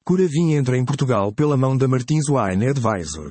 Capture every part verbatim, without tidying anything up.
Coravin entra em Portugal pela mão da Martins Wine Advisor.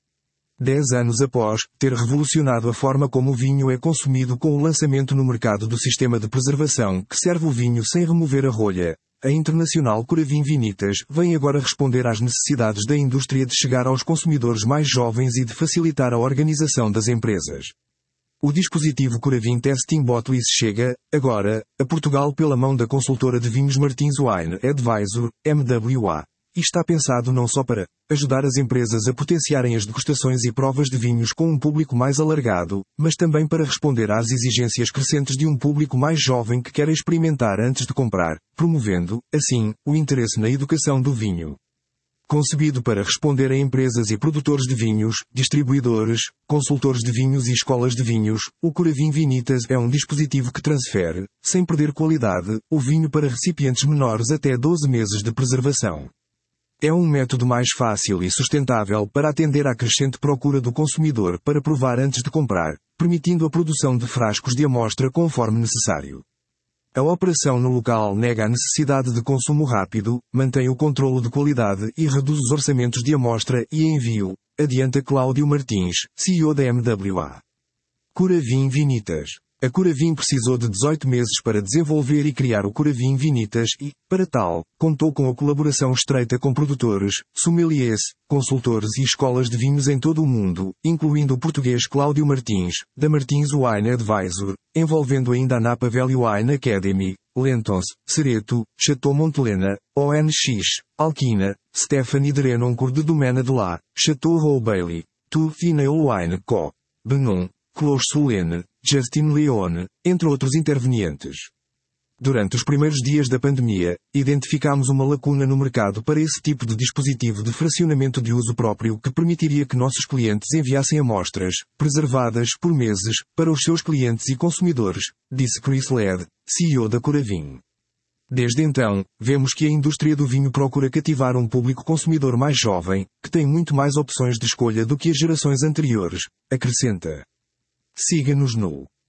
Dez anos após ter revolucionado a forma como o vinho é consumido com o lançamento no mercado do sistema de preservação que serve o vinho sem remover a rolha, a internacional Coravin Vinitas vem agora responder às necessidades da indústria de chegar aos consumidores mais jovens e de facilitar a organização das empresas. O dispositivo Coravin Testing Bottles chega, agora, a Portugal pela mão da consultora de vinhos Martins Wine Advisor, M W A. E está pensado não só para ajudar as empresas a potenciarem as degustações e provas de vinhos com um público mais alargado, mas também para responder às exigências crescentes de um público mais jovem que quer experimentar antes de comprar, promovendo, assim, o interesse na educação do vinho. Concebido para responder a empresas e produtores de vinhos, distribuidores, consultores de vinhos e escolas de vinhos, o Coravin Vinitas é um dispositivo que transfere, sem perder qualidade, o vinho para recipientes menores até doze meses de preservação. É um método mais fácil e sustentável para atender à crescente procura do consumidor para provar antes de comprar, permitindo a produção de frascos de amostra conforme necessário. A operação no local nega a necessidade de consumo rápido, mantém o controlo de qualidade e reduz os orçamentos de amostra e envio, adianta Cláudio Martins, C E O da M W A. Coravin Vinitas. A Coravin precisou de dezoito meses para desenvolver e criar o Coravin Vinitas e, para tal, contou com a colaboração estreita com produtores, sommeliers, consultores e escolas de vinhos em todo o mundo, incluindo o português Cláudio Martins, da Martins Wine Advisor, envolvendo ainda a Napa Valley Wine Academy, Lentons, Cereto, Chateau Montelena, O N X, Alquina, Stephanie de Renoncourt de Domena de La, Chateau Roux Bailey, Tu Vinale Wine Co. Benon, Clos Solene, Justin Leone, entre outros intervenientes. Durante os primeiros dias da pandemia, identificámos uma lacuna no mercado para esse tipo de dispositivo de fracionamento de uso próprio que permitiria que nossos clientes enviassem amostras, preservadas por meses, para os seus clientes e consumidores, disse Chris Led, C E O da Coravin. Desde então, vemos que a indústria do vinho procura cativar um público consumidor mais jovem, que tem muito mais opções de escolha do que as gerações anteriores, acrescenta. Siga-nos no